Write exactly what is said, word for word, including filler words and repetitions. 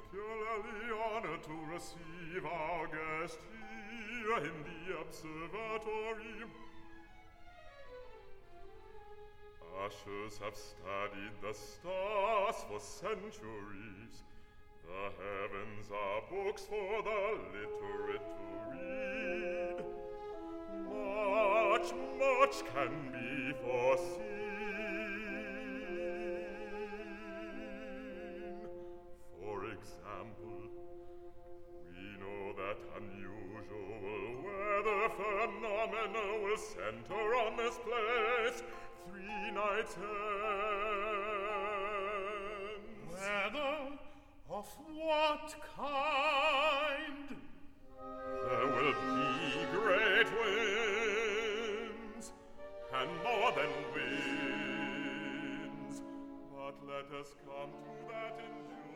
peculiarly honored to receive our guest here in the observatory. Ushers have studied the stars for centuries. The heavens are books for the literate to read. Much, much can be foreseen. For example, we know that unusual weather phenomena will center on this place three nights hence. Weather? Of what kind? There will be great winds, and more than winds. But let us come to that in due